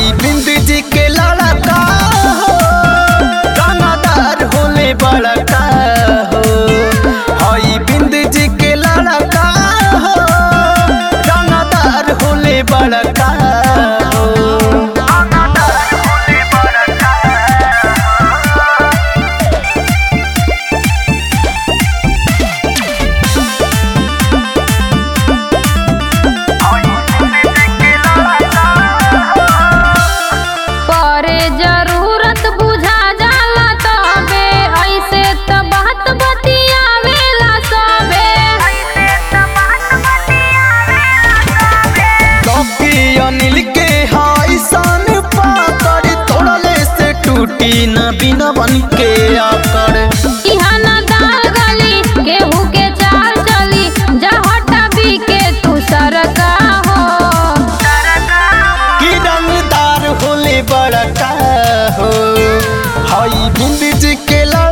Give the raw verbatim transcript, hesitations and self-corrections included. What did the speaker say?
हई बिंदी जी के लड़का हो दानादार होले बड़का हो। हई बिंदी जी के लड़का हो दानादार होले बड़का हो। करे जरूरत बुझा जाला तबे ऐसे त बात बतियावेला सबे। कॉपी अनिल के हाई सन पाकर तोड़ले से टूटी न बिना बन के आकर। इहाँ ना दाल गली केहू के चाल चली जहटा भी के तू सरका हो। कि रंगदार होले बड़का हो। हई बिंदी जी के लड़का